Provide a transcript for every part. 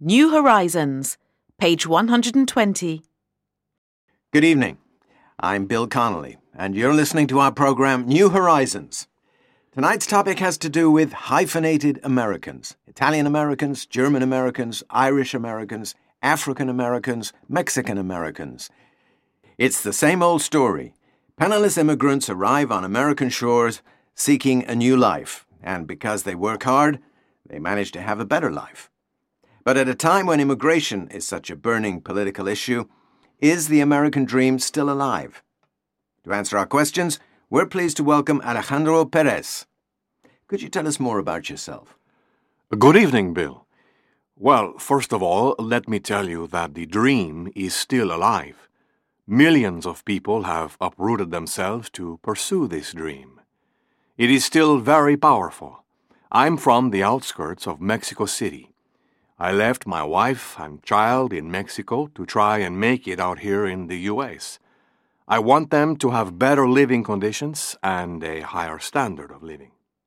New Horizons, page 120. Good evening. I'm Bill Connolly, and you're listening to our program New Horizons. Tonight's topic has to do with hyphenated Americans. Italian Americans, German Americans, Irish Americans, African Americans, Mexican Americans. It's the same old story. Penniless immigrants arrive on American shores seeking a new life, and because they work hard, they manage to have a better life. But at a time when immigration is such a burning political issue, is the American dream still alive? To answer our questions, we're pleased to welcome Alejandro Perez. Could you tell us more about yourself? Good evening, Bill. Well, first of all, let me tell you that the dream is still alive. Millions of people have uprooted themselves to pursue this dream. It is still very powerful. I'm from the outskirts of Mexico City. I left my wife and child in Mexico to try and make it out here in the U.S. I want them to have better living conditions and a higher standard of living.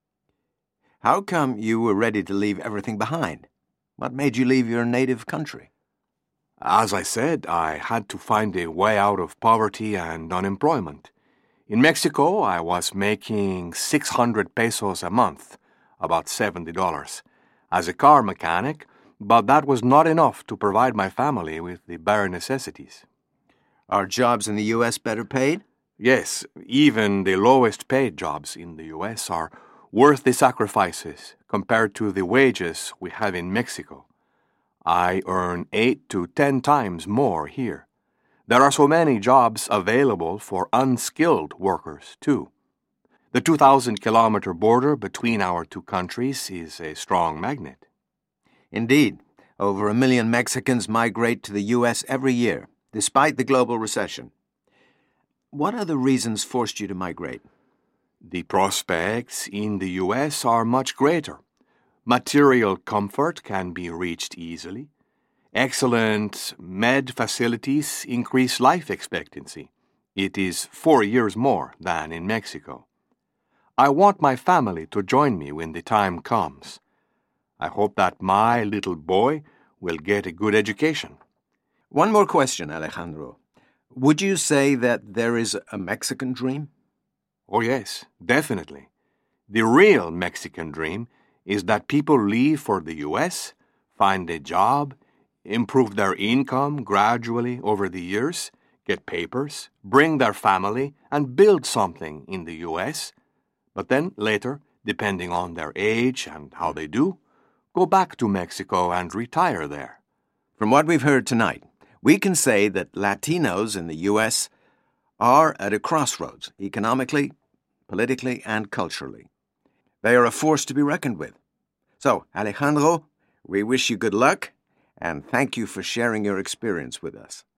How come you were ready to leave everything behind? What made you leave your native country? As I said, I had to find a way out of poverty and unemployment. In Mexico, I was making 600 pesos a month, about $70, as a car mechanic, but that was not enough to provide my family with the bare necessities. Are jobs in the U.S. better paid? Yes, even the lowest paid jobs in the U.S. are worth the sacrifices compared to the wages we have in Mexico. I earn 8 to 10 times more here. There are so many jobs available for unskilled workers, too. The 2,000-kilometer border between our two countries is a strong magnet. Indeed, over 1 million Mexicans migrate to the U.S. every year, despite the global recession. What other reasons forced you to migrate? The prospects in the U.S. are much greater. Material comfort can be reached easily. Excellent med facilities increase life expectancy. It is 4 years more than in Mexico. I want my family to join me when the time comes. I hope that my little boy will get a good education. One more question, Alejandro. Would you say that there is a Mexican dream? Oh yes, definitely. The real Mexican dream is that people leave for the U.S., find a job, improve their income gradually over the years, get papers, bring their family, and build something in the U.S., but then later, depending on their age and how they do, go back to Mexico and retire there. From what we've heard tonight, we can say that Latinos in the U.S. are at a crossroads, economically, politically, and culturally. They are a force to be reckoned with. So, Alejandro, we wish you good luck, and thank you for sharing your experience with us.